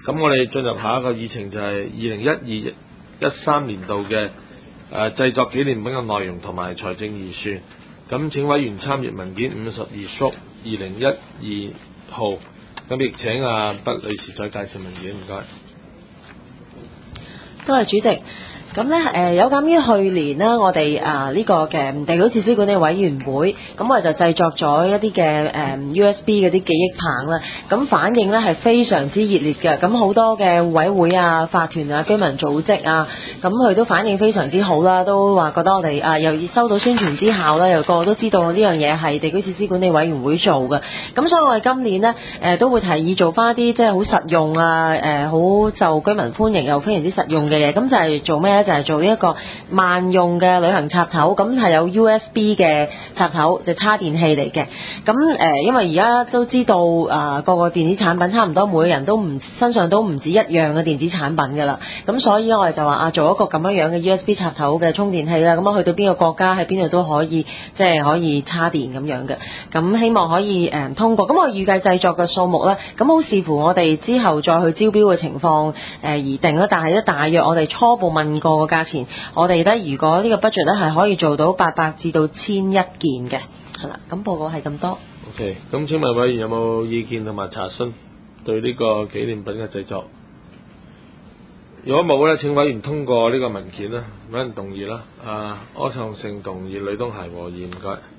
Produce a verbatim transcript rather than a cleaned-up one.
咁我哋進入下一個議程就係二零一二一三年度嘅誒製作紀念品嘅內容同埋財政預算。咁請委員參閱文件五十二叔二零一二號。咁亦請阿畢女士再介紹文件，唔該。 多謝主席。咁咧誒有鑑於去年啦，我哋啊呢個嘅地表設施管理委員會，咁我哋就製作咗一啲嘅誒 U S B 嗰啲記憶棒啦，咁反應咧係非常之熱烈嘅，咁好多嘅委會啊、法團啊、居民組織啊，咁佢都反應非常之好啦，都話覺得我哋啊又收到宣傳之效啦，又個個都知道呢樣嘢係地區設施管理委員會做嘅，咁所以我哋今年呢，誒都會提議做翻啲即係好實用啊誒好受居民歡迎又非常之實用嘅嘢，咁就係做咩？就係做呢一個萬用嘅旅行插頭，咁係有 U S B 嘅插頭，就插電器嚟嘅。咁誒、呃，因為而家都知道啊，個、呃、個電子產品差唔多每個人都唔身上都唔止一樣嘅電子產品㗎啦。咁所以我哋就話啊，做一個咁樣樣嘅 U S B 插頭嘅充電器啦。咁啊，去到邊個國家喺邊度都可以，即係可以插電咁樣嘅。咁希望可以誒、呃、通過。咁我預計製作嘅數目咧，咁好視乎我哋之後再去招標嘅情況誒、呃、而定啦。但係咧，大約我哋初步問過個價錢，我哋咧如果呢個 budget 咧係可以做到八百至到千一件嘅，係啦，咁報告係咁多。 OK，咁請問委員有冇意見同埋查詢對呢個紀念品嘅製作？如果冇咧，請委員通過呢個文件啦，委員動議啦。啊，柯創盛動議，呂東賢和議，唔該。